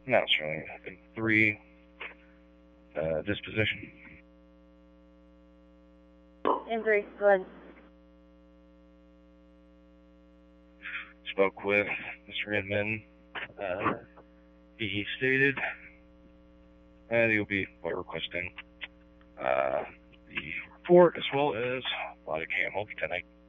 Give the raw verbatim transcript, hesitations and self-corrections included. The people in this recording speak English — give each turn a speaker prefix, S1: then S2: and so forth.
S1: Now it's showing in three uh, disposition.
S2: In three, go ahead.
S1: Spoke with Mister Inman. Uh, he stated that he'll be requesting uh, the report as well as body cam tonight.